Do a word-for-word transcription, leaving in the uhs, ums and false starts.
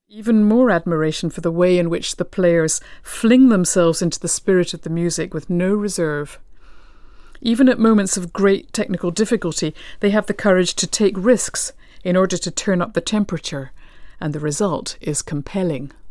Even more admiration for the way in which the players fling themselves into the spirit of the music with no reserve. Even at moments of great technical difficulty, they have the courage to take risks in order to turn up the temperature, and the result is compelling.